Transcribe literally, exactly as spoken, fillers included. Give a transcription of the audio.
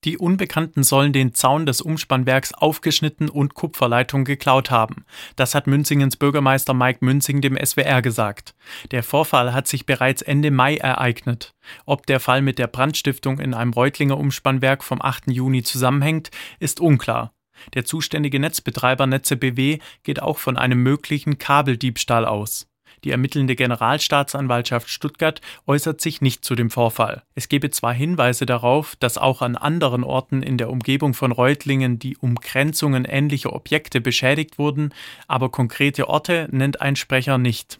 Die Unbekannten sollen den Zaun des Umspannwerks aufgeschnitten und Kupferleitungen geklaut haben. Das hat Münzingens Bürgermeister Mike Münzing dem S W R gesagt. Der Vorfall hat sich bereits Ende Mai ereignet. Ob der Fall mit der Brandstiftung in einem Reutlinger Umspannwerk vom achten Juni zusammenhängt, ist unklar. Der zuständige Netzbetreiber Netze B W geht auch von einem möglichen Kabeldiebstahl aus. Die ermittelnde Generalstaatsanwaltschaft Stuttgart äußert sich nicht zu dem Vorfall. Es gebe zwar Hinweise darauf, dass auch an anderen Orten in der Umgebung von Reutlingen die Umgrenzungen ähnlicher Objekte beschädigt wurden, aber konkrete Orte nennt ein Sprecher nicht.